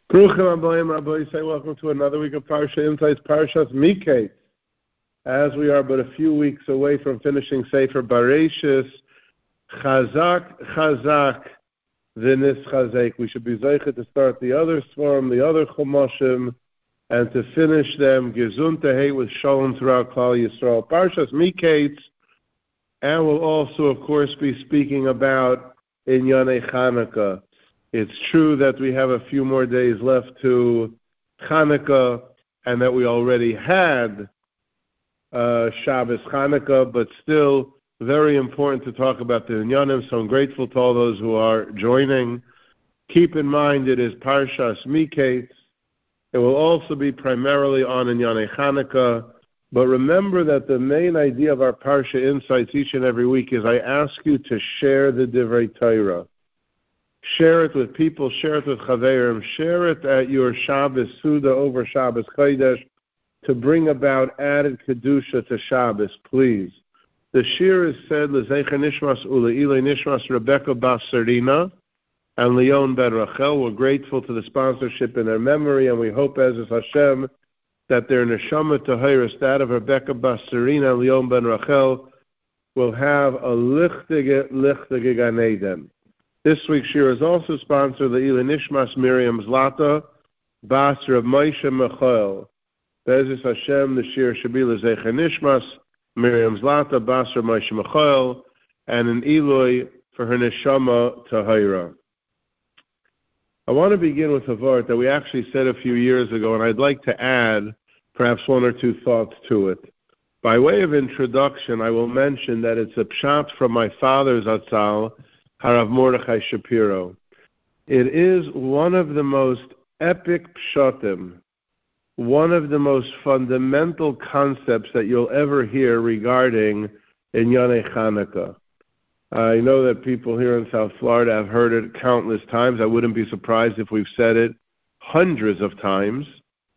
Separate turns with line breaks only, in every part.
Bruchim Abayim Rabbi say welcome to another week of Parsha Insights, Parshas Miketz. As we are but a few weeks away from finishing Sefer Bereshis, Chazak, V'nis Chazek. We should be zeicha to start the other Swarm, the other Chumoshim, and to finish them, Gesund Tehei, with Shalom throughout Klal Yisrael. Parshas Miketz, and we'll also, of course, be speaking about Inyanei Chanukah. It's true that we have a few more days left to Hanukkah, and that we already had Shabbos Hanukkah, but still very important to talk about the Inyanim, so I'm grateful to all those who are joining. Keep in mind it is Parshas Miketz. It will also be primarily on Inyanei Hanukkah, but remember that the main idea of our Parsha Insights each and every week is I ask you to share the Divrei Torah. Share it with people, share it with Chaverim, share it at your Shabbos Suda over Shabbos Chodesh to bring about added Kedusha to Shabbos, please. The shir is said, L'zeicha Nishmas Ule'ilei Nishmas Rebecca Bas Serina and Leon Ben Rachel. We're grateful to the sponsorship in their memory, and we hope, as is Hashem, that their neshama Tahiris, that of Rebecca Bas Serina and Leon Ben Rachel, will have a lichtige Gan Eden. This week's shir is also sponsored by Le'ilei Nishmas Miriam Zlata Bas Rav Moshe Michael. Be'ezus Hashem, the shir should be L'zeicha Nishmas Miriam Zlata Bas Rav Moshe Michael, and an Eloi for her neshama Tahira. I want to begin with a vart that we actually said a few years ago, and I'd like to add perhaps one or two thoughts to it. By way of introduction, I will mention that it's a pshat from my father's Atzal, Harav Mordechai Shapiro. It is one of the most epic pshatim, one of the most fundamental concepts that you'll ever hear regarding Inyanei Chanukah. I know that people here in South Florida have heard it countless times. I wouldn't be surprised if we've said it hundreds of times.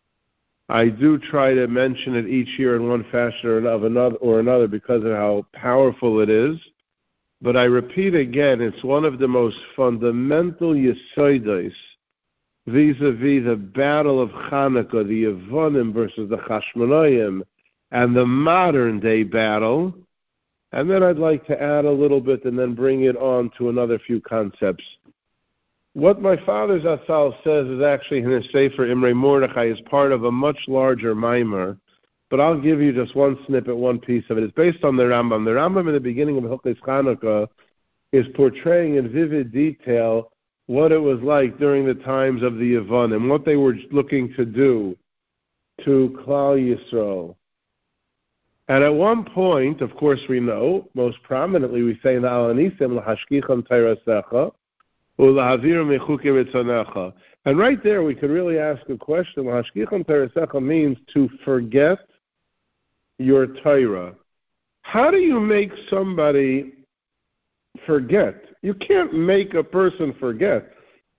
I do try to mention it each year in one fashion or another because of how powerful it is. But I repeat again, it's one of the most fundamental yesodos vis-a-vis the battle of Chanukah, the Yevonim versus the Chashmonaim, and the modern-day battle. And then I'd like to add a little bit and then bring it on to another few concepts. What my father's Atzal says is actually in his Sefer Imrei Mordechai is part of a much larger Maimer. But I'll give you just one snippet, one piece of it. It's based on the Rambam. The Rambam in the beginning of Hilchos Chanukah is portraying in vivid detail what it was like during the times of the Yevon and what they were looking to do to Klal Yisrael. And at one point, of course we know, most prominently we say in the Alanisim, L'hashkicham Tayrasecha, U'lahavir mechuki ritzonecha. And right there we could really ask a question. L'hashkicham Tayrasecha means to forget your Torah. How do you make somebody forget? You can't make a person forget.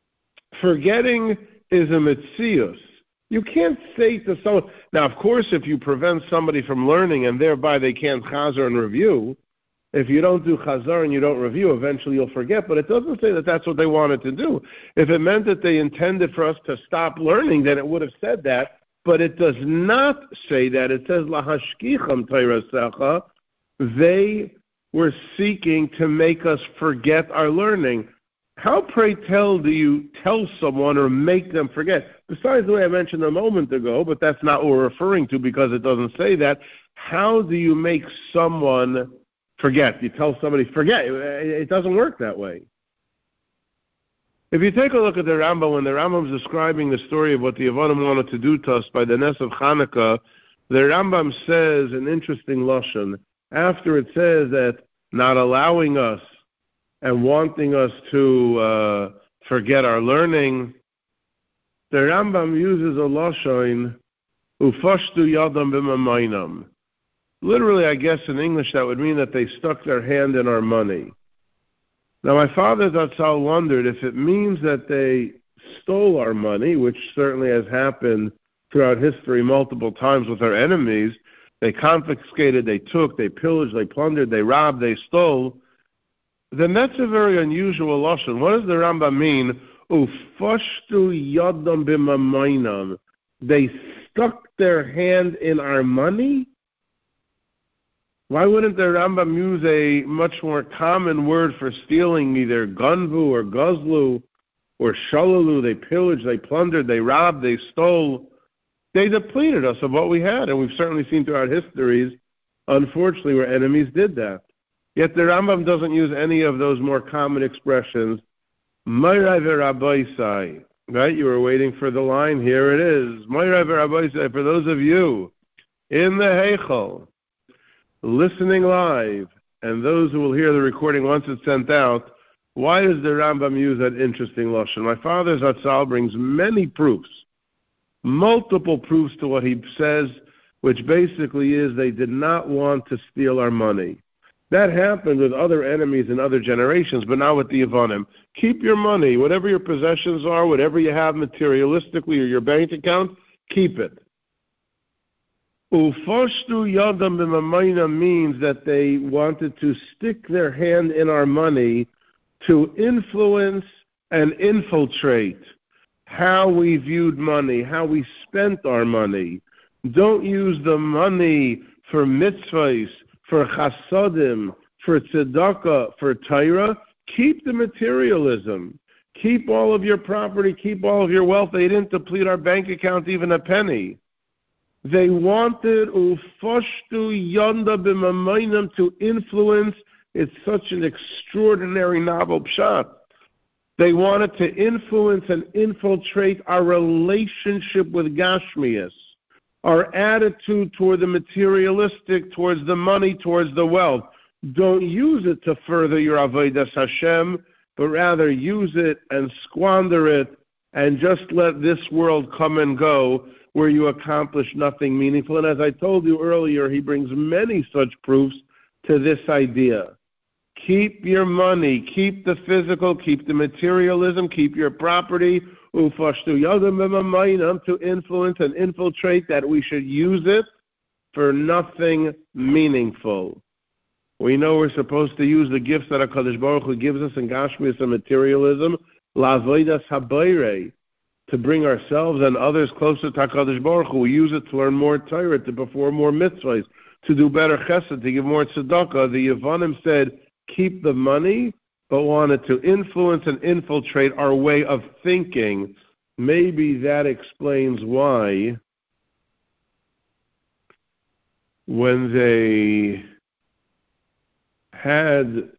Forgetting is a metzius. You can't say to someone, now of course if you prevent somebody from learning and thereby they can't chazar and review, if you don't do chazar and you don't review, eventually you'll forget, but it doesn't say that that's what they wanted to do. If it meant that they intended for us to stop learning, then it would have said that. But it does not say that. It says, Lahashkicham Tayrasecha. They were seeking to make us forget our learning. How, pray tell, do you tell someone or make them forget? Besides the way I mentioned a moment ago, but that's not what we're referring to because it doesn't say that. How do you make someone forget? You tell somebody, forget. It doesn't work that way. If you take a look at the Rambam, when the Rambam is describing the story of what the Yevonim wanted to do to us by the Ness of Chanukah, the Rambam says an interesting lashon. After it says that not allowing us and wanting us to forget our learning, the Rambam uses a lashon, ufashtu yadam b'mamayinam. Literally, I guess in English that would mean that they stuck their hand in our money. Now, my father Zatzal wondered if it means that they stole our money, which certainly has happened throughout history multiple times with our enemies. They confiscated, they took, they pillaged, they plundered, they robbed, they stole. Then that's a very unusual lashon. What does the Rambam mean? Ufashtu yadam b'mamayinam. They stuck their hand in our money? Why wouldn't the Rambam use a much more common word for stealing, either gunvu or guzlu or shalalu? They pillaged, they plundered, they robbed, they stole. They depleted us of what we had, and we've certainly seen throughout histories, unfortunately, where enemies did that. Yet the Rambam doesn't use any of those more common expressions. Moirai v'Rabbaisai. Right? You were waiting for the line. Here it is. Moirai v'Rabbaisai. For those of you in the Heichal, listening live, and those who will hear the recording once it's sent out, why does the Rambam use that interesting lashon? My father Zatzal brings many proofs, multiple proofs to what he says, which basically is they did not want to steal our money. That happened with other enemies in other generations, but not with the Yevonim. Keep your money, whatever your possessions are, whatever you have materialistically or your bank account, keep it. Ufashtu yadam b'mamayna means that they wanted to stick their hand in our money to influence and infiltrate how we viewed money, how we spent our money. Don't use the money for mitzvahs, for chasadim, for tzedakah, for Torah. Keep the materialism. Keep all of your property, keep all of your wealth. They didn't deplete our bank account even a penny. They wanted ufashtu yanda b'mamayim to influence. It's such an extraordinary novel pshat. They wanted to influence and infiltrate our relationship with Gashmias, our attitude toward the materialistic, towards the money, towards the wealth. Don't use it to further your avodas Hashem, but rather use it and squander it and just let this world come and go where you accomplish nothing meaningful. And as I told you earlier, he brings many such proofs to this idea. Keep your money, keep the physical, keep the materialism, keep your property, ufashtu yadam b'mamayim, to influence and infiltrate, that we should use it for nothing meaningful. We know we're supposed to use the gifts that HaKadosh Baruch Hu gives us in Gashmias and materialism, la'avodas habayre, to bring ourselves and others closer to HaKadosh Baruch Hu. We use it to learn more Torah, to perform more mitzvahs, to do better chesed, to give more tzedakah. The Yevonim said, keep the money, but wanted to influence and infiltrate our way of thinking. Maybe that explains why when they had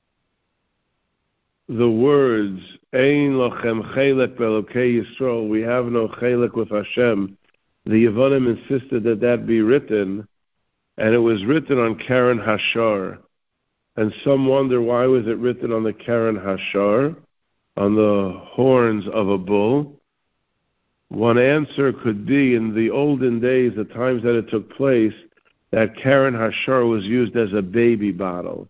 the words, Ein lochem chelek be'elokei Yisrael, we have no chelek with Hashem, the Yevonim insisted that that be written, and it was written on Karen Hashar. And some wonder, why was it written on the Karen Hashar, on the horns of a bull? One answer could be, in the olden days, the times that it took place, that Karen Hashar was used as a baby bottle.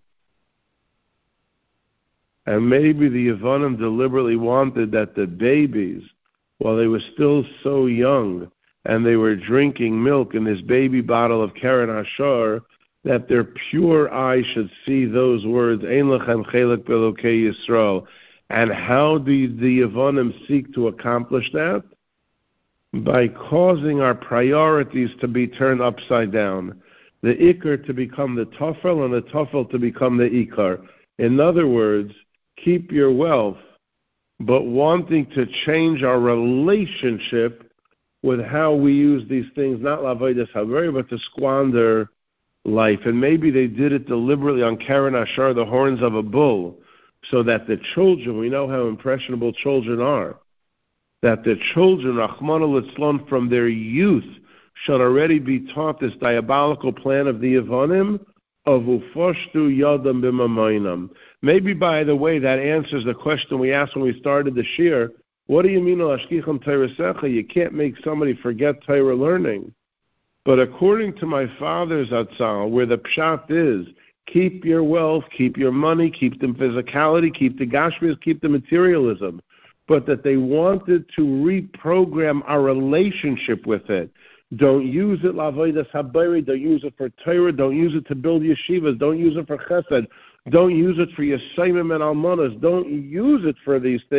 And maybe the Yevonim deliberately wanted that the babies, while they were still so young, and they were drinking milk in this baby bottle of Karen Hashar, that their pure eye should see those words, Ein lechem chelek be'elokei Yisrael. And how do the Yevonim seek to accomplish that? By causing our priorities to be turned upside down. The ikar to become the tafel, and the tafel to become the ikar. In other words, keep your wealth, but wanting to change our relationship with how we use these things, not l'avodas habayre, but to squander life. And maybe they did it deliberately on Karen Hashar, the horns of a bull, so that the children, we know how impressionable children are, that the children, Rachmana litzlan, from their youth, should already be taught this diabolical plan of the Yevonim of ufashtu yadam b'mamayim. Maybe, by the way, that answers the question we asked when we started the shir. What do you mean, Ashkicham Teiresecha? You can't make somebody forget Torah learning. But according to my father's Atzal, where the pshat is, keep your wealth, keep your money, keep the physicality, keep the gashmias, keep the materialism, but that they wanted to reprogram our relationship with it. Don't use it l'avodas habayre, don't use it for Torah, don't use it to build yeshivas, don't use it for chesed, don't use it for yesayimim and almanas, don't use it for these things,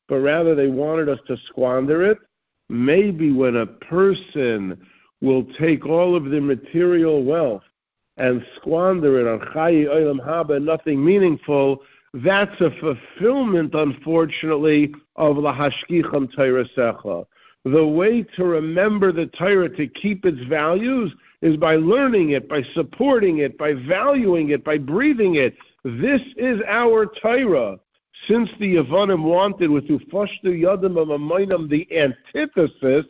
but rather they wanted us to squander it. Maybe when a person will take all of their material wealth and squander it on Chayi Olam Haba, nothing meaningful, that's a fulfillment, unfortunately, of Lahashkicham Torah. The way to remember the Torah, to keep its values, is by learning it, by supporting it, by valuing it, by breathing it. This is our Torah. Since the Yevanim wanted with Ufashtu Yadim Amaynam the antithesis,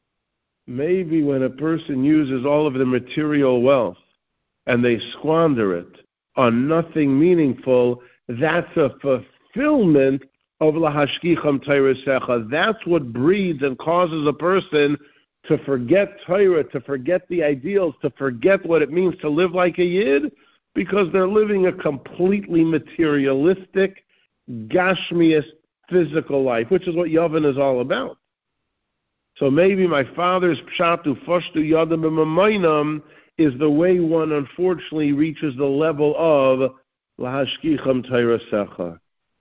maybe when a person uses all of the material wealth and they squander it on nothing meaningful, that's a fulfillment of Lahashkicham Torah Secha. That's what breeds and causes a person to forget Torah, to forget the ideals, to forget what it means to live like a Yid, because they're living a completely materialistic, gashmias, physical life, which is what Yavin is all about. So maybe my father's pshatu fashtu yadam b'mamayinam is the way one unfortunately reaches the level of lahashkicham Torah secha.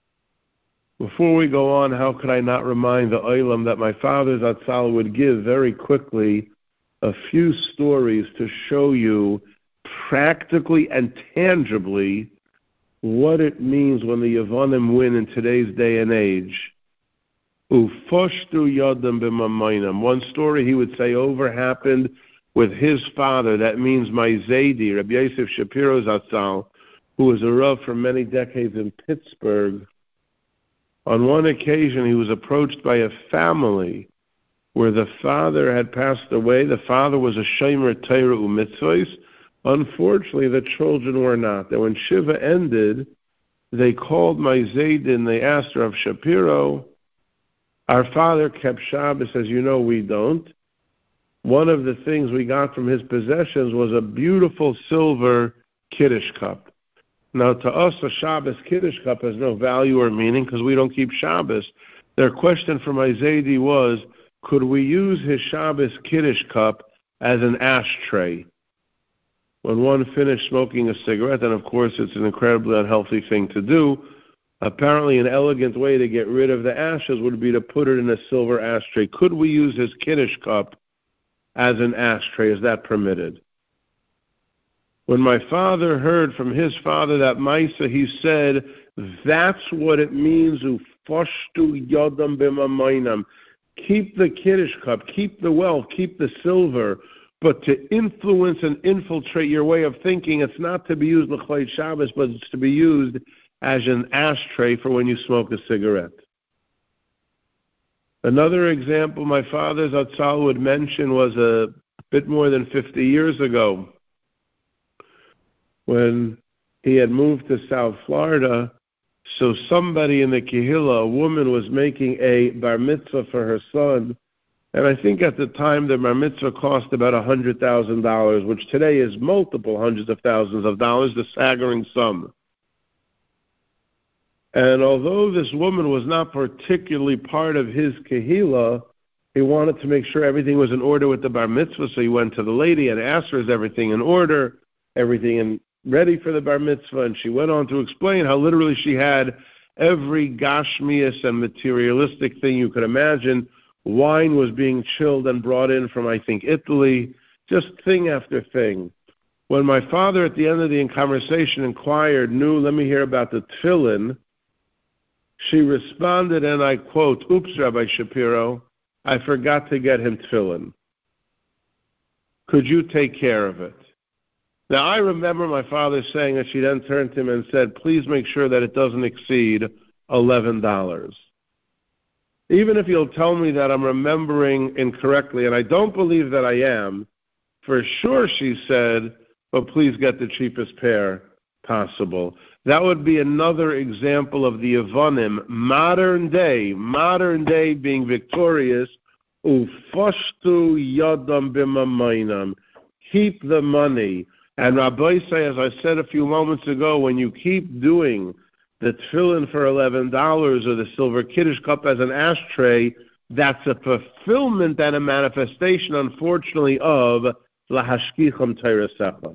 Before we go on, how could I not remind the Olam that my father Zatzal would give very quickly a few stories to show you practically and tangibly what it means when the Yevanim win in today's day and age. Ufoshtu yadam b'mamayinam. One story he would say over happened with his father. That means my Zaidi, Rabbi Yosef Shapiro Zatzal, who was a Rav for many decades in Pittsburgh. On one occasion, he was approached by a family where the father had passed away. The father was a Shomer Torah u'mitzvos. Unfortunately, the children were not. And when Shiva ended, they called my Zaydin. They asked Rav Shapiro, our father kept Shabbos, as you know, we don't. One of the things we got from his possessions was a beautiful silver Kiddush cup. Now, to us, a Shabbos Kiddush cup has no value or meaning because we don't keep Shabbos. Their question for my Zaidi was, could we use his Shabbos Kiddush cup as an ashtray? When one finished smoking a cigarette, and of course it's an incredibly unhealthy thing to do, apparently an elegant way to get rid of the ashes would be to put it in a silver ashtray. Could we use his Kiddush cup as an ashtray? Is that permitted? When my father heard from his father that Maisa, he said, that's what it means, ufashtu yadam b'mamayinam. Keep the Kiddush cup, keep the wealth, keep the silver, but to influence and infiltrate your way of thinking, it's not to be used l'chlei Shabbos, but it's to be used as an ashtray for when you smoke a cigarette. Another example my father Zatzal would mention was a bit more than 50 years ago, when he had moved to South Florida. So somebody in the Kehillah, a woman, was making a bar mitzvah for her son. And I think at the time the bar mitzvah cost about $100,000, which today is multiple hundreds of thousands of dollars, the staggering sum. And although this woman was not particularly part of his Kehillah, he wanted to make sure everything was in order with the bar mitzvah. So he went to the lady and asked her, is everything in order? Everything ready for the bar mitzvah? And she went on to explain how literally she had every gashmias and materialistic thing you could imagine. Wine was being chilled and brought in from, I think, Italy, just thing after thing. When my father at the end of the conversation inquired, let me hear about the tefillin, she responded, and I quote, oops, Rabbi Shapiro, I forgot to get him tefillin. Could you take care of it? Now, I remember my father saying that she then turned to him and said, please make sure that it doesn't exceed $11. Even if you'll tell me that I'm remembering incorrectly, and I don't believe that I am, for sure, she said, but please get the cheapest pair possible. That would be another example of the Yevanim, modern day being victorious, ufashtu yadam b'mamayinam, keep the money. And Rabbi say, as I said a few moments ago, when you keep doing the tefillin for $11 or the silver Kiddush cup as an ashtray, that's a fulfillment and a manifestation, unfortunately, of lahashkicham Torah secha.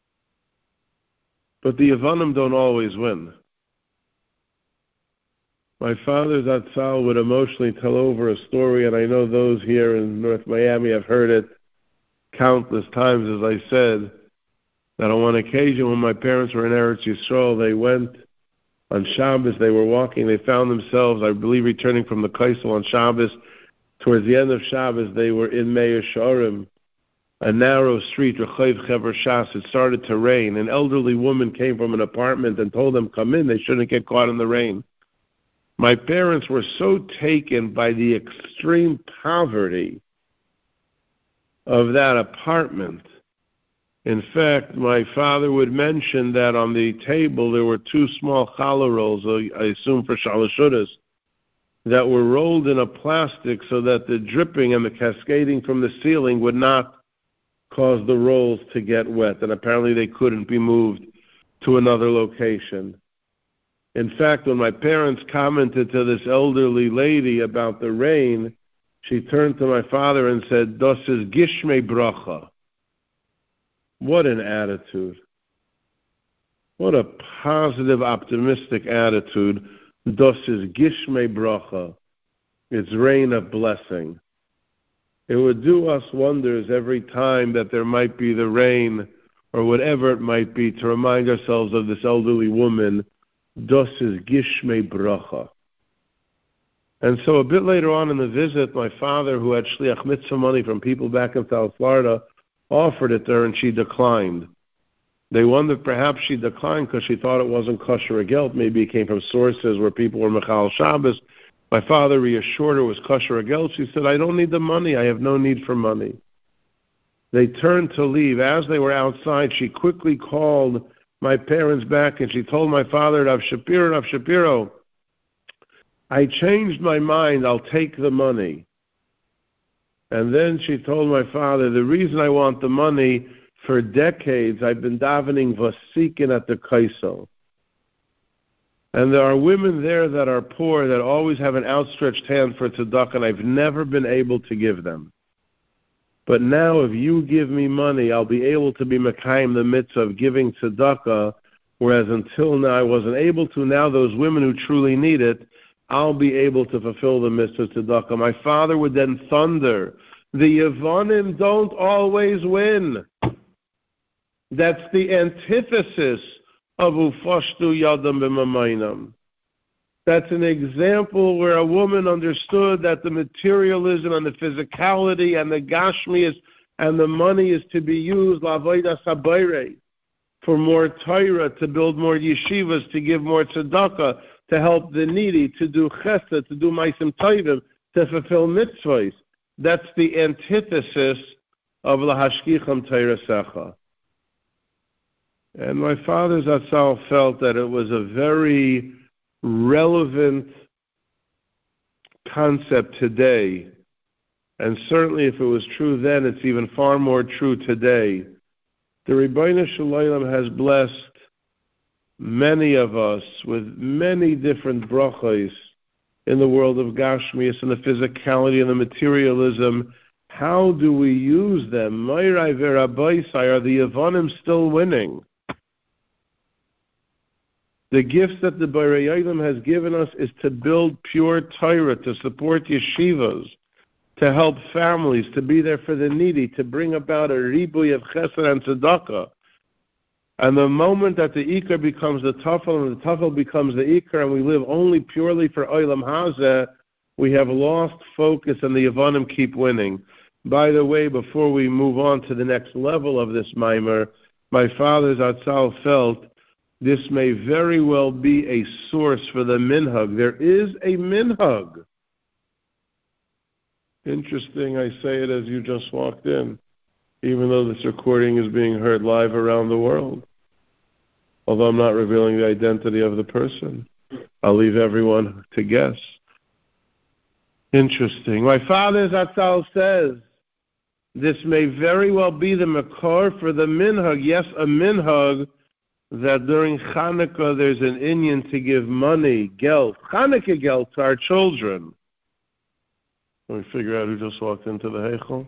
But the Yevanim don't always win. My father Zatzal would emotionally tell over a story, and I know those here in North Miami have heard it countless times, as I said, that on one occasion when my parents were in Eretz Yisrael, they went on Shabbos, they were walking, they found themselves, I believe, returning from the Kaisel on Shabbos. Towards the end of Shabbos, they were in Meir Sharim, a narrow street, Rechav Chever Shas. It started to rain. An elderly woman came from an apartment and told them, come in, they shouldn't get caught in the rain. My parents were so taken by the extreme poverty of that apartment. In fact, my father would mention that on the table there were 2 small challah rolls, I assume for shalashudas, that were rolled in a plastic so that the dripping and the cascading from the ceiling would not cause the rolls to get wet, and apparently they couldn't be moved to another location. In fact, when my parents commented to this elderly lady about the rain, she turned to my father and said, "Das is Gishmei Bracha." What an attitude. What a positive, optimistic attitude. Das is Gishmei Bracha. It's rain of blessing. It would do us wonders every time that there might be the rain or whatever it might be to remind ourselves of this elderly woman. Das is Gishmei Bracha. And so a bit later on in the visit, my father, who had shliach mitzvah money from people back in South Florida, offered it to her and she declined. They wondered perhaps she declined because she thought it wasn't kosher gelt. Maybe it came from sources where people were Mechal Shabbos. My father reassured her it was kosher gelt. She said, "I don't need the money. I have no need for money." They turned to leave. As they were outside, she quickly called my parents back and she told my father, Rav Shapiro, I changed my mind. I'll take the money. And then she told my father, the reason I want the money, for decades I've been davening vasikin at the Kaisel. And there are women there that are poor that always have an outstretched hand for tzedakah, and I've never been able to give them. But now if you give me money, I'll be able to be mekayim the mitzvah of giving tzedakah, whereas until now I wasn't able to. Now those women who truly need it, I'll be able to fulfill the mitzvah of tzedakah. My father would then thunder, the Yevonim don't always win. That's the antithesis of ufashtu yadam b'mamayim. That's an example where a woman understood that the materialism and the physicality and the gashmias and the money is to be used la'avodas habayre, for more Torah, to build more yeshivas, to give more tzedakah, to help the needy, to do chesed, to do ma'asim tovim, to fulfill mitzvahs. That's the antithesis of lahashkicham Torah. And my father Zatzal felt that it was a very relevant concept today, and certainly if it was true then, it's even far more true today. The Rebbeinu Shalom has blessed many of us with many different brachos in the world of Gashmias and the physicality and the materialism. How do we use them? Meirai v'Rabbaisai, are the Yevonim still winning? The gifts that the Borei Olam has given us is to build pure Torah, to support yeshivas, to help families, to be there for the needy, to bring about a ribuy of chesed and tzedakah. And the moment that the ikar becomes the tafel and the tafel becomes the ikar, and we live only purely for Olam Hazeh, we have lost focus and the Yevonim keep winning. By the way, before we move on to the next level of this mimer, my father Zatzal felt this may very well be a source for the minhag. There is a minhag. Interesting, I say it as you just walked in, even though this recording is being heard live around the world. Although I'm not revealing the identity of the person, I'll leave everyone to guess. Interesting. My father Zatzal says, this may very well be the makor for the minhag. Yes, a minhag, that during Chanukah there's an inyan to give money, geld, Chanukah geld to our children. Let me figure out who just walked into the Heichel.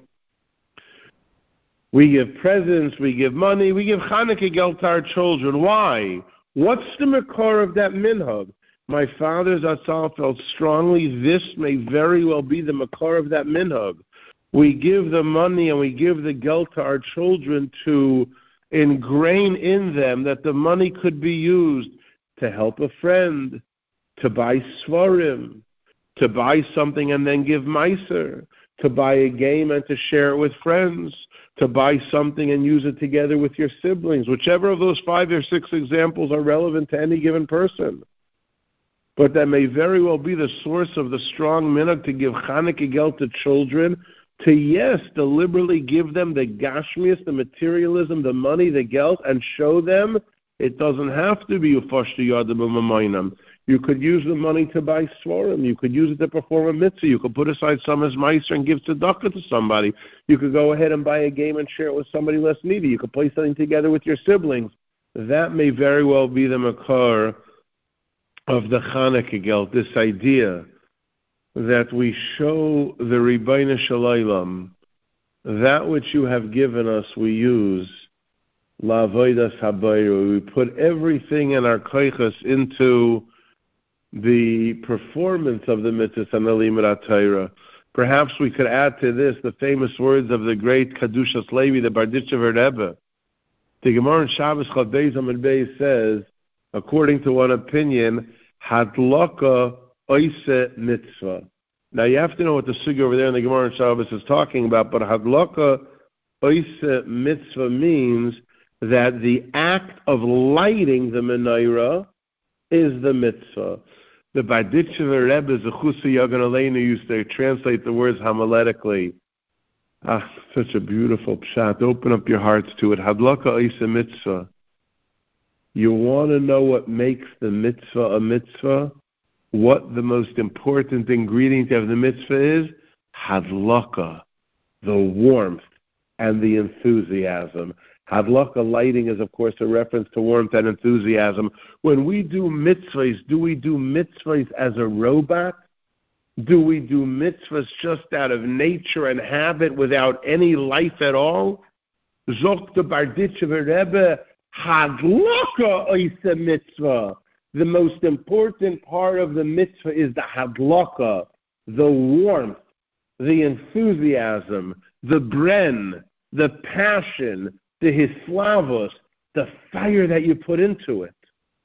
We give presents, we give money, we give Chanukah geld to our children. Why? What's the makor of that minhag? My father Zatzal felt strongly this may very well be the makar of that minhag. We give the money and we give the geld to our children to ingrain in them that the money could be used to help a friend, to buy svarim, to buy something and then give meiser, to buy a game and to share it with friends, to buy something and use it together with your siblings. Whichever of those 5 or 6 examples are relevant to any given person. But that may very well be the source of the strong minhag to give Chanukah geld to children, to, yes, deliberately give them the gashmias, the materialism, the money, the geld, and show them it doesn't have to be ufashtu yadim u'mamayim. You could use the money to buy svarim. You could use it to perform a mitzvah. You could put aside some as meiser and give tzedakah to somebody. You could go ahead and buy a game and share it with somebody less needy. You could play something together with your siblings. That may very well be the makar of the Chanukah geld, this idea that we show the Ribono Shel Olam, that which you have given us we use, la'avodas habayru. We put everything in our koiches into the performance of the mitzvahs and the limud Torah. Perhaps we could add to this the famous words of the great Kedushas Levi, the Barditchever Rebbe. The Gemara in Shabbos Chaf Beis Amud Beis says, according to one opinion, hadlaka oise mitzvah. Now you have to know what the sugya over there in the Gemara in Shabbos is talking about, but hadlaka oise mitzvah means that the act of lighting the menorah is the mitzvah. The Barditchever Rebbe, Zechusa Yagan Aleinu, used to translate the words homiletically. Such a beautiful pshat. Open up your hearts to it. Hadlaka oise mitzvah. You want to know what makes the mitzvah a mitzvah? What the most important ingredient of the mitzvah is? Hadlaka, the warmth and the enthusiasm. Hadlaka, lighting, is of course a reference to warmth and enthusiasm. When we do mitzvahs, do we do mitzvahs as a robot? Do we do mitzvahs just out of nature and habit without any life at all? Zok the Barditchever Rebbe, Hadlaka oise mitzvah. The most important part of the mitzvah is the hadlaka, the warmth, the enthusiasm, the bren, the passion, the hislavos, the fire that you put into it.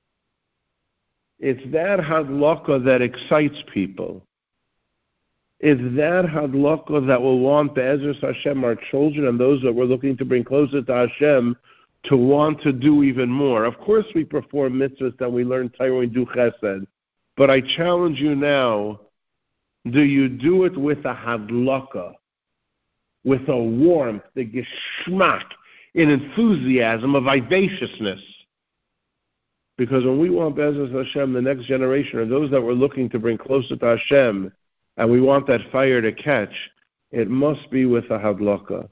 It's that hadlaka that excites people. It's that hadlaka that will want Be'ezras Hashem, our children, and those that we're looking to bring closer to Hashem, to want to do even more. Of course we perform mitzvahs and we learn Torah and do chesed. But I challenge you now, do you do it with a hadlaka, with a warmth, the geschmack, an enthusiasm, a vivaciousness? Because when we want Be'ezras Hashem, the next generation, or those that we're looking to bring closer to Hashem, and we want that fire to catch, it must be with a hadlaka.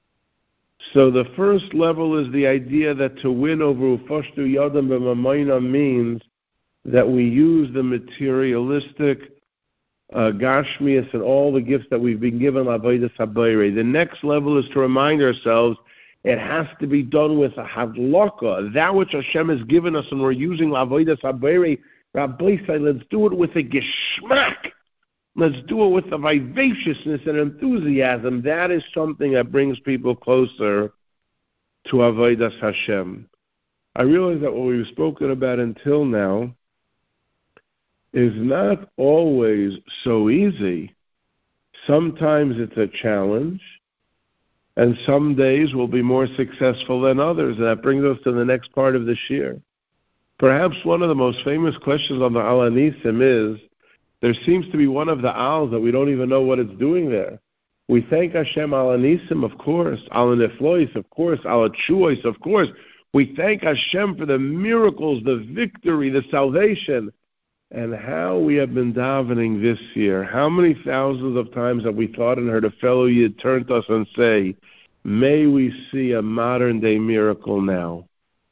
So the first level is the idea that to win over ufashtu yadam b'mamayna means that we use the materialistic gashmias and all the gifts that we've been given l'avodas habayre. The next level is to remind ourselves it has to be done with a hadlaka, that which Hashem has given us, and we're using l'avodas habayre. Rabbi say, let's do it with a geschmack. Let's do it with a vivaciousness and enthusiasm. That is something that brings people closer to Avodas Hashem. I realize that what we've spoken about until now is not always so easy. Sometimes it's a challenge, and some days will be more successful than others. And that brings us to the next part of this year. Perhaps one of the most famous questions on the Al Hanisim is, there seems to be one of the Als that we don't even know what it's doing there. We thank Hashem Al Hanisim, of course, Al Neflois, of course, Al Tshuos, of course. We thank Hashem for the miracles, the victory, the salvation. And how we have been davening this year. How many thousands of times have we thought and heard a fellow Yid turn to us and say, may we see a modern day miracle now.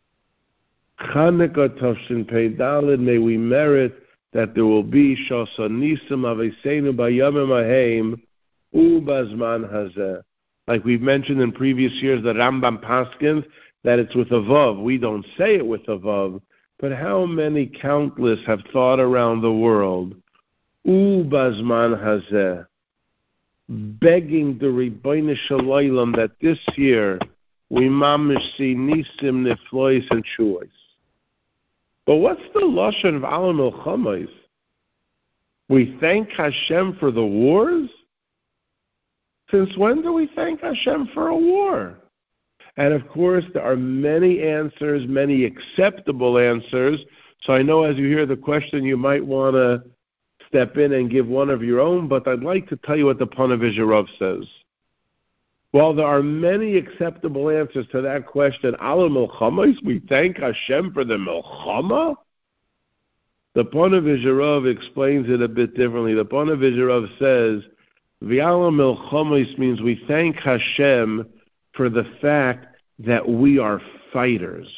Chanukah Tafshin Pei Daled, may we merit that there will be Shasa Nisim Aveseinu Bayamim Aheim Ubazman Hazeh. Like we've mentioned in previous years, the Rambam Paskins, that it's with a Vav. We don't say it with a Vav, But how many countless have thought around the world, Ubazman Hazeh, begging the Ribbono Shel Olam that this year we mamish see nisim, niflois, and shuos. But what's the lashon of al milchamos? We thank Hashem for the wars? Since when do we thank Hashem for a war? And of course, there are many answers, many acceptable answers. So I know as you hear the question, you might want to step in and give one of your own, but I'd like to tell you what the Ponevezher Rav says. While there are many acceptable answers to that question, Al Milchamos, we thank Hashem for the Milchama? The Ponevezher Rav explains it a bit differently. The Ponevezher Rav says, V'al Milchamos means we thank Hashem for the fact that we are fighters.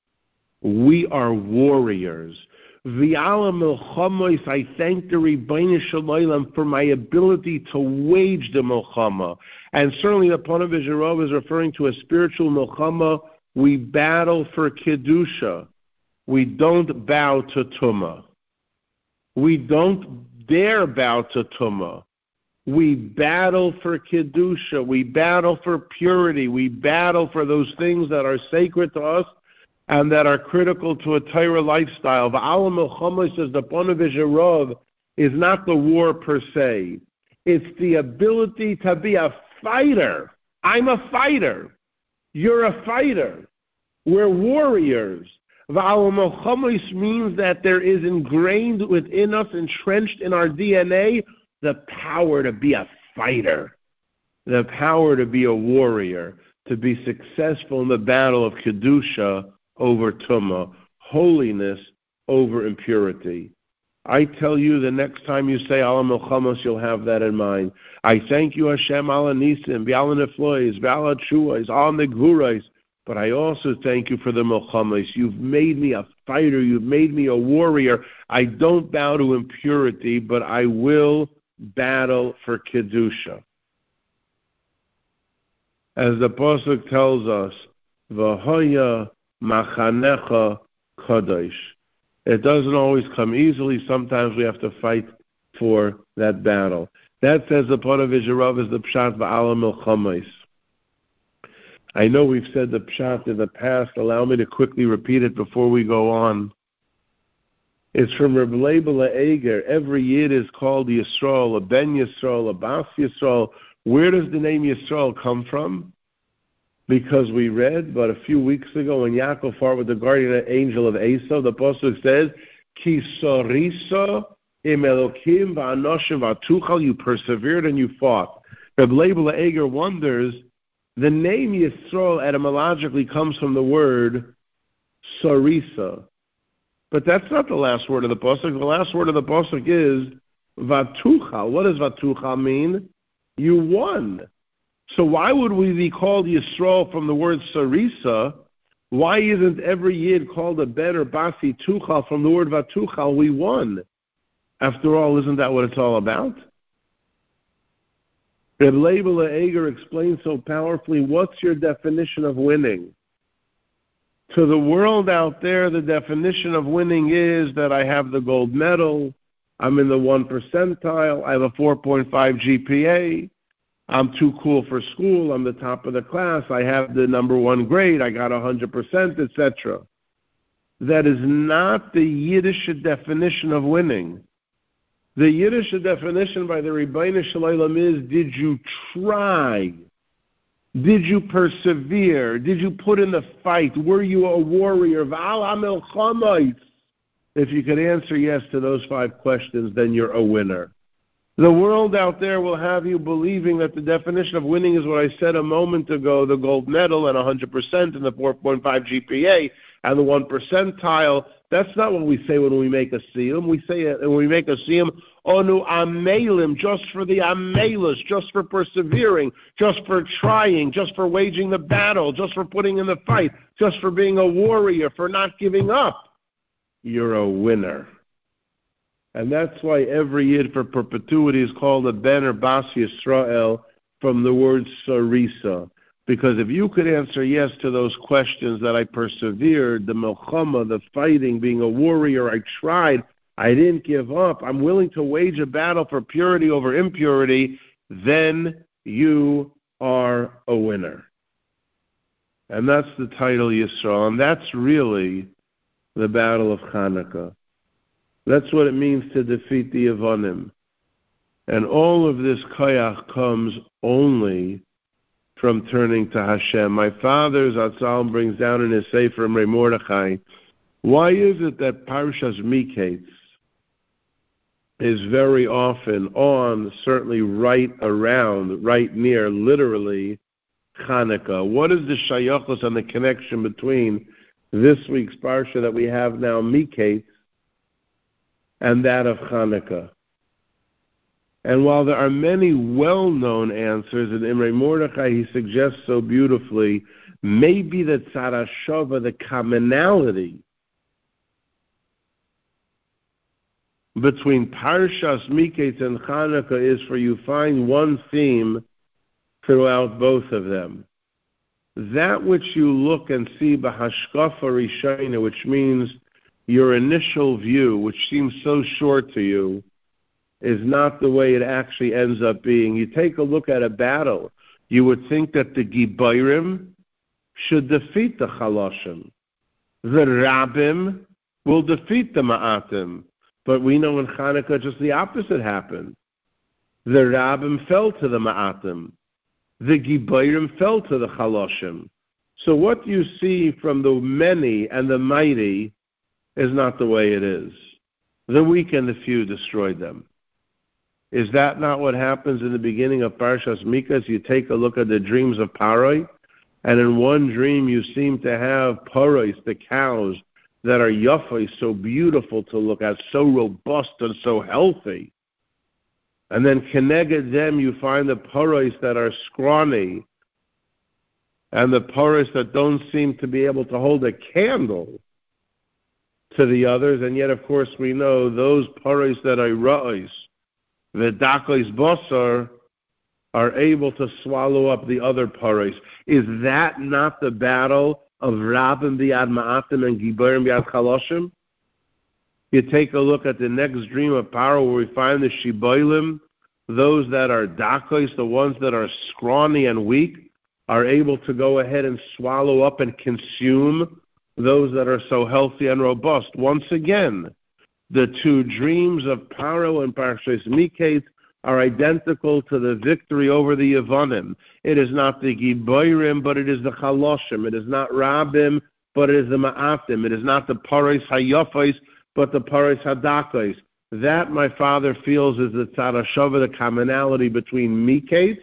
We are warriors. V'al milchamos, I thank the Ribbono Shel Olam for my ability to wage the milchama. And certainly the Ponevezher Rav is referring to a spiritual milchama. We battle for kedusha. We don't bow to tumah. We don't dare bow to tumah. We battle for kedusha. We battle for purity. We battle for those things that are sacred to us and that are critical to a Torah lifestyle. V'al milchamos, says the Ponevezher Rav, is not the war per se. It's the ability to be a fighter. I'm a fighter. You're a fighter. We're warriors. V'al milchamos means that there is ingrained within us, entrenched in our DNA, the power to be a fighter, the power to be a warrior, to be successful in the battle of kedusha over tumah, holiness over impurity. I tell you, the next time you say Al Milchamos, you'll have that in mind. I thank you, Hashem, Al Nisim, V'al Neflois, V'al Shuos, Al Negvuros, but I also thank you for the Milchamos. You've made me a fighter. You've made me a warrior. I don't bow to impurity, but I will battle for kedusha. As the pasuk tells us, V'hoya machanecha kadosh. It doesn't always come easily. Sometimes we have to fight for that battle. That, says the Ponevezher Rav, is the pshat v'al milchamos. I know we've said the pshat in the past. Allow me to quickly repeat it before we go on. It's from Reb Leibel Eger. Every Yid is called Yisrael, a Ben Yisrael, a Bas Yisrael. Where does the name Yisrael come from? Because we read, but a few weeks ago, when Yaakov fought with the guardian angel of Esau, the pasuk says, Ki sorisa im Elokim va'anoshim va'tuchal, you persevered and you fought. Reb Leibel Eger wonders, the name Yisrael etymologically comes from the word sorisa. But that's not the last word of the pasuk. The last word of the pasuk is va'tuchal. What does va'tuchal mean? You won. So why would we be called Yisrael from the word sarisa? Why isn't every Yid called a Ben or Basi Tuchal from the word Vatuchal? We won. After all, isn't that what it's all about? Reb Leibel Eger explains so powerfully, what's your definition of winning? To the world out there, the definition of winning is that I have the gold medal, I'm in the 1 percentile, I have a 4.5 GPA, I'm too cool for school, I'm the top of the class, I have the number 1 grade, I got 100%, etc. That is not the Yiddish definition of winning. The Yiddish definition by the Ribbono Shel Olam is, did you try? Did you persevere? Did you put in the fight? Were you a warrior? V'al milchamos. If you could answer yes to those 5 questions, then you're a winner. The world out there will have you believing that the definition of winning is what I said a moment ago, the gold medal and 100% and the 4.5 GPA and the 1 percentile. That's not what we say when we make a siyum. We say it when we make a siyum, onu amelim, just for the amelus, just for persevering, just for trying, just for waging the battle, just for putting in the fight, just for being a warrior, for not giving up. You're a winner. And that's why every Yid for perpetuity is called a Ben or Bas Yisrael from the word Sarisa. Because if you could answer yes to those questions, that I persevered, the milchama, the fighting, being a warrior, I tried, I didn't give up, I'm willing to wage a battle for purity over impurity, then you are a winner. And that's the title Yisrael, and that's really the battle of Hanukkah. That's what it means to defeat the Yevonim. And all of this koyach comes only from turning to Hashem. My father, Zatzal, brings down in his Sefer Emrei Mordechai, why is it that Parshas Miketz is very often on, certainly right around, right near, literally, Hanukkah? What is the shayachos and the connection between this week's Parsha that we have now, Miketz, and that of Hanukkah? And while there are many well-known answers, in Emrei Mordechai he suggests so beautifully, maybe the Tzara Shava, the commonality between Parshas Miketz and Hanukkah is for you find one theme throughout both of them. That which you look and see b'hashkafa rishayna, which means your initial view, which seems so short to you, is not the way it actually ends up being. You take a look at a battle, you would think that the Gibayrim should defeat the Chaloshim. The Rabbim will defeat the Ma'atim. But we know in Hanukkah just the opposite happened. The Rabbim fell to the Ma'atim. The Gibayrim fell to the Chaloshim. So what you see from the many and the mighty is not the way it is. The weak and the few destroyed them. Is that not what happens in the beginning of Parshas Miketz? You take a look at the dreams of Paroi, and in one dream you seem to have Parois, the cows, that are yafai, so beautiful to look at, so robust and so healthy. And then keneged them you find the Parois that are scrawny, and the Parois that don't seem to be able to hold a candle to the others, and yet of course we know those Parois that are Ra'os, the Dakos Bosar, are able to swallow up the other Parois. Is that not the battle of Rabbim b'yad Ma'atim and Gibayrim b'yad Chaloshim? You take a look at the next dream of Paro where we find the Shiboilim, those that are Dakos, the ones that are scrawny and weak, are able to go ahead and swallow up and consume those that are so healthy and robust. Once again, the two dreams of Paro and Parshas Miketz are identical to the victory over the Yevonim. It is not the Gibayrim, but it is the Chaloshim. It is not Rabbim, but it is the Ma'atim. It is not the Paros Hayafos, but the Paros Hadakos. That, my father feels, is the Tzara Shava, the commonality between Miketz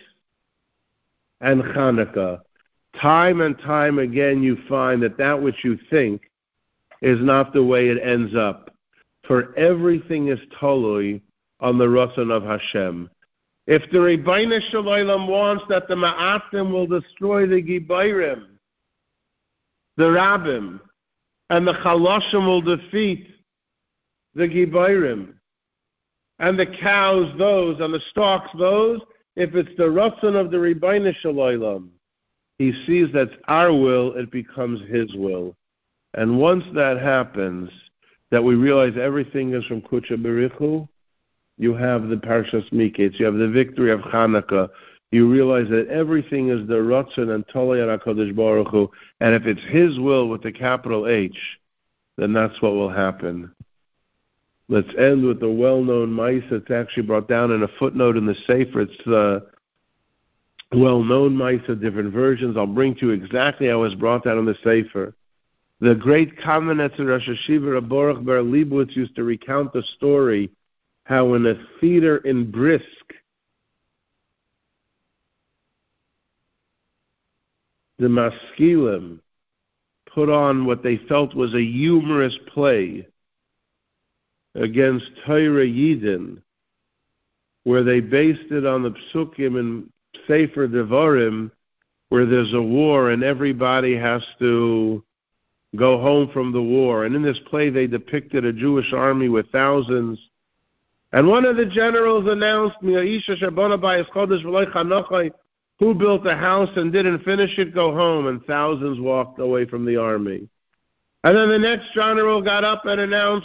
and Hanukkah. Time and time again you find that which you think is not the way it ends up. For everything is tolui on the Ratzon of Hashem. If the Rebbeinu Shalom wants that the Ma'atim will destroy the Gibayrim, the Rabbim, and the Chaloshim will defeat the Gibayrim, and the cows those, and the stalks those, if it's the Ratzon of the Rebbeinu Shalom, he sees that's our will, it becomes his will. And once that happens, that we realize everything is from Kucha Berichu, you have the Parshas Miketz, you have the victory of Hanukkah, you realize that everything is the Ratzon and Tolei HaKadosh Baruch Hu, and if it's his will with the capital H, then that's what will happen. Let's end with the well-known Maisa. It's actually brought down in a footnote in the Sefer. It's the well-known Maisa, different versions. I'll bring to you exactly how it was brought down in the Sefer. The great Kamenetzer Rosh Hashiva Baruch Ber Leibowitz used to recount the story how in a theater in Brisk, the Maskilim put on what they felt was a humorous play against Torah Yidin, where they based it on the Psukim and Sefer Devarim, where there's a war and everybody has to go home from the war. And in this play, they depicted a Jewish army with thousands. And one of the generals announced, Who built a house and didn't finish it? Go home. And thousands walked away from the army. And then the next general got up and announced,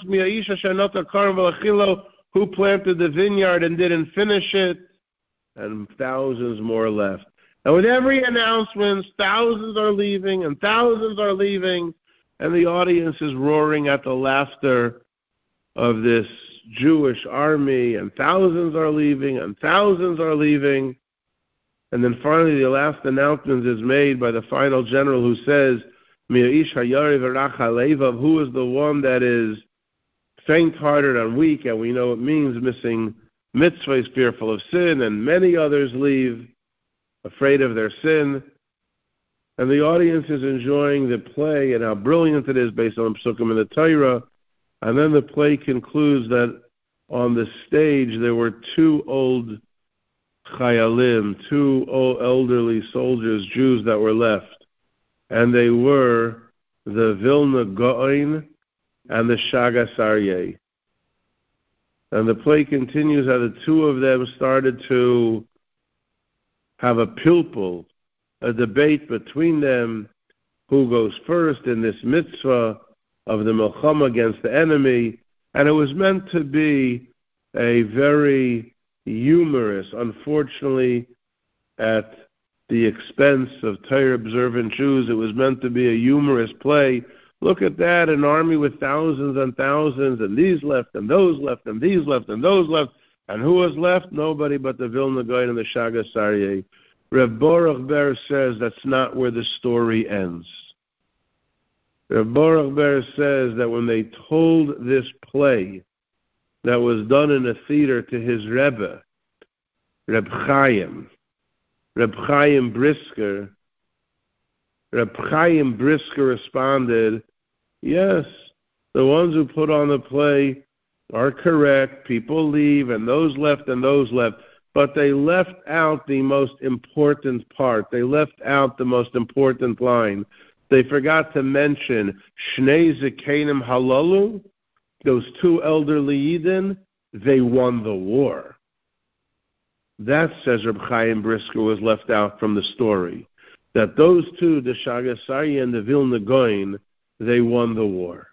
who planted the vineyard and didn't finish it? And thousands more left. And with every announcement, thousands are leaving and thousands are leaving. And the audience is roaring at the laughter of this Jewish army. And thousands are leaving and thousands are leaving. And then finally the last announcement is made by the final general who says, who is the one that is faint-hearted and weak, and we know it means missing mitzvahs, fearful of sin, and many others leave afraid of their sin. And the audience is enjoying the play and how brilliant it is based on the Psukim in the Torah. And then the play concludes that on the stage there were two old chayalim, two old elderly soldiers, Jews that were left. And they were the Vilna Gaon and the Shagas Aryeh. And the play continues how the two of them started to have a pilpul, a debate between them, who goes first in this mitzvah of the milchama against the enemy. And it was meant to be a very humorous, unfortunately, at the expense of Torah-observant Jews. It was meant to be a humorous play. Look at that, an army with thousands and thousands, and these left, and those left, and these left, and those left. And who was left? Nobody but the Vilna Gaon and the Shagas Aryeh. Reb Baruch Ber says that's not where the story ends. Reb Baruch Ber says that when they told this play that was done in a theater to his Rebbe, Reb Chaim Brisker responded, yes, the ones who put on the play are correct. People leave, and those left, and those left. But they left out the most important part. They left out the most important line. They forgot to mention Shnei Zekanim Halalu, those two elderly Yidden, they won the war. That, says Reb Chaim Brisker, was left out from the story. That those two, the Shagas Aryeh and the Vilna Gaon, they won the war.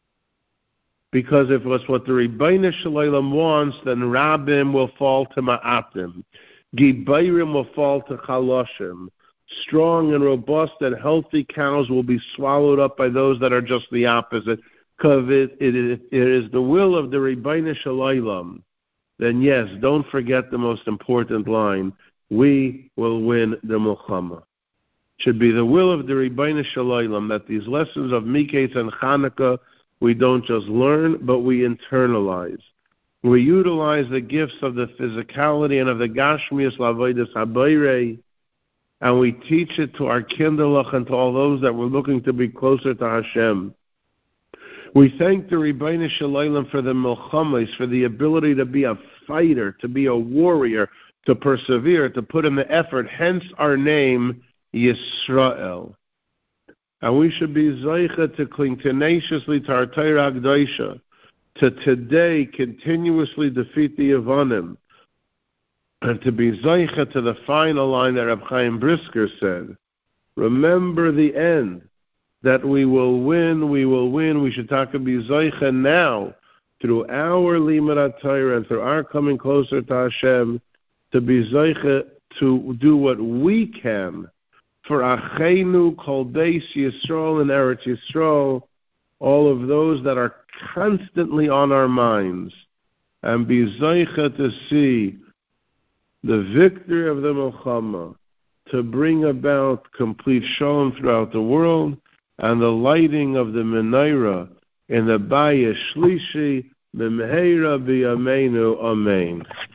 Because if it's what the Rebbeinu Shalom wants, then Rabbim will fall to Ma'atim. Gibayrim will fall to Chaloshim. Strong and robust and healthy cows will be swallowed up by those that are just the opposite. Because it is the will of the Rebbeinu Shalom. Then yes, don't forget the most important line. We will win the Milchama. Should be the will of the Rebbeinu Shalom that these lessons of Miketz and Chanukah we don't just learn, but we internalize. We utilize the gifts of the physicality and of the Gashmias Lavodas Habayre, and we teach it to our Kindlech and to all those that were looking to be closer to Hashem. We thank the Rebbeinu Shalom for the Milchamas, for the ability to be a fighter, to be a warrior, to persevere, to put in the effort, hence our name, Yisrael. And we should be Zaycha to cling tenaciously to our Torah Hagdosha, to today continuously defeat the Yevonim, and to be Zaycha to the final line that Reb Chaim Brisker said. Remember the end, that we will win, we will win. We should talk about Zaycha now, through our Limud Torah and through our coming closer to Hashem, to be Zaycha to do what we can for Achenu, Kol Beis Yisrael, and Eretz Yisrael, all of those that are constantly on our minds, and be Zaycha to see the victory of the Milchama, to bring about complete Shalom throughout the world, and the lighting of the Menorah in the Bayis Shlishi, B'Meheira B'Yameinu, Amen.